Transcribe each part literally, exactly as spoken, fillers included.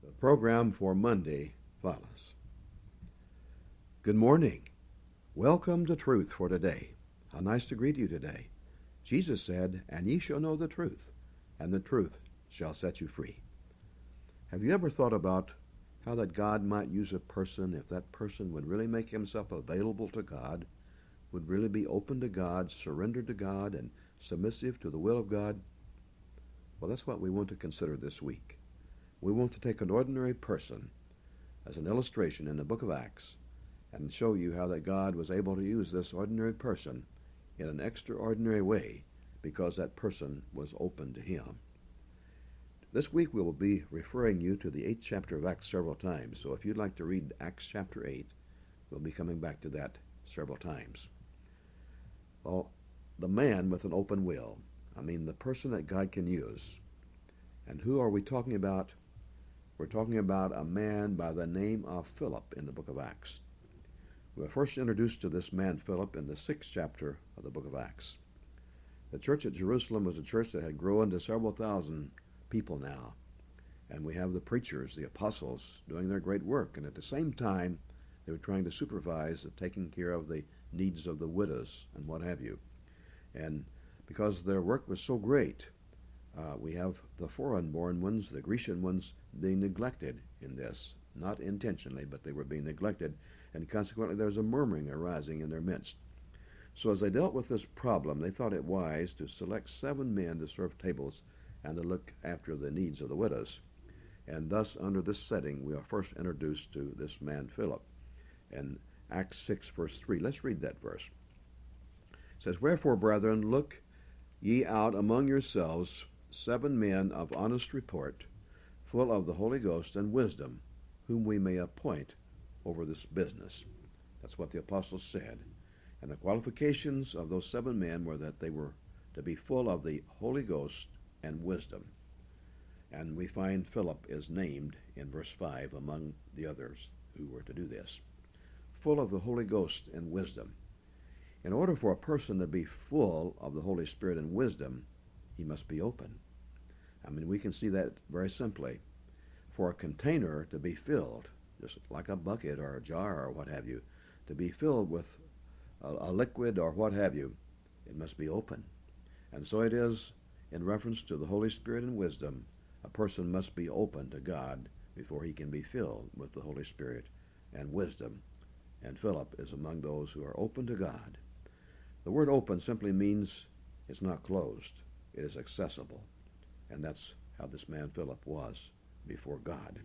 The program for Monday follows. Good morning. Welcome to Truth for Today. How nice to greet you today. Jesus said, "And ye shall know the truth, and the truth shall set you free." Have you ever thought about how that God might use a person if that person would really make himself available to God, would really be open to God, surrendered to God, and submissive to the will of God? Well, that's what we want to consider this week. We want to take an ordinary person as an illustration in the book of Acts and show you how that God was able to use this ordinary person in an extraordinary way because that person was open to him. This week we will be referring you to the eighth chapter of Acts several times, so if you'd like to read Acts chapter eight, we'll be coming back to that several times. Well, the man with an open will, I mean the person that God can use. And who are we talking about? We're talking about a man by the name of Philip in the book of Acts. We were first introduced to this man Philip in the sixth chapter of the book of Acts. The church at Jerusalem was a church that had grown to several thousand people now. And we have the preachers, the apostles, doing their great work. And at the same time, they were trying to supervise the taking care of the needs of the widows and what have you. And because their work was so great, Uh, we have the foreign-born ones, the Grecian ones, being neglected in this. Not intentionally, but they were being neglected, and consequently there was a murmuring arising in their midst. So as they dealt with this problem, they thought it wise to select seven men to serve tables and to look after the needs of the widows. And thus, under this setting, we are first introduced to this man Philip. In Acts six, verse three, let's read that verse. It says, "Wherefore, brethren, look ye out among yourselves seven men of honest report, full of the Holy Ghost and wisdom, whom we may appoint over this business." That's what the apostles said. And the qualifications of those seven men were that they were to be full of the Holy Ghost and wisdom. And we find Philip is named in verse five among the others who were to do this. Full of the Holy Ghost and wisdom. In order for a person to be full of the Holy Spirit and wisdom, he must be open. I mean, we can see that very simply. For a container to be filled, just like a bucket or a jar or what have you, to be filled with a, a liquid or what have you, it must be open. And so it is in reference to the Holy Spirit and wisdom. A person must be open to God before he can be filled with the Holy Spirit and wisdom. And Philip is among those who are open to God. The word open simply means it's not closed. It is accessible. And that's how this man Philip was before God.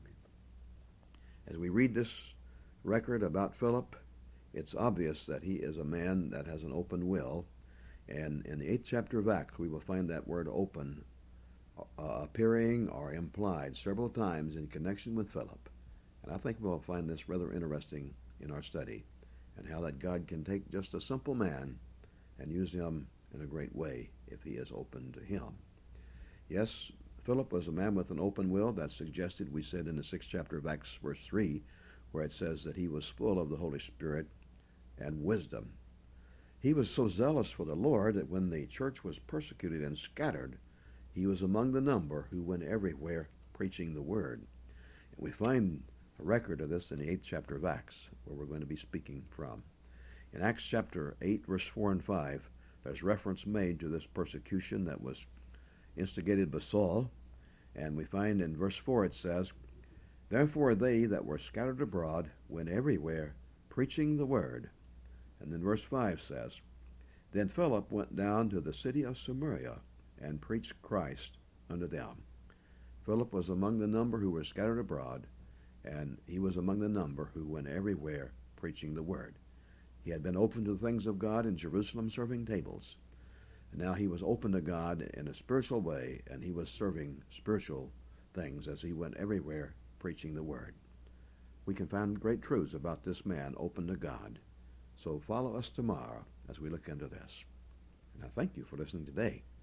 As we read this record about Philip, it's obvious that he is a man that has an open will. And in the eighth chapter of Acts, we will find that word open uh, appearing or implied several times in connection with Philip. And I think we'll find this rather interesting in our study, and how that God can take just a simple man and use him in a great way if he is open to him. Yes, Philip was a man with an open will. That's suggested, we said, in the sixth chapter of Acts, verse three, where it says that he was full of the Holy Spirit and wisdom. He was so zealous for the Lord that when the church was persecuted and scattered, he was among the number who went everywhere preaching the word. And we find a record of this in the eighth chapter of Acts, where we're going to be speaking from. In Acts chapter eight, verse four and five, there's reference made to this persecution that was instigated by Saul, and we find in verse four it says, "Therefore they that were scattered abroad went everywhere, preaching the word." And then verse five says, "Then Philip went down to the city of Samaria, and preached Christ unto them." Philip was among the number who were scattered abroad, and he was among the number who went everywhere preaching the word. He had been open to the things of God in Jerusalem, serving tables. And now he was open to God in a spiritual way, and he was serving spiritual things as he went everywhere preaching the word. We can find great truths about this man open to God. So follow us tomorrow as we look into this. And I thank you for listening today.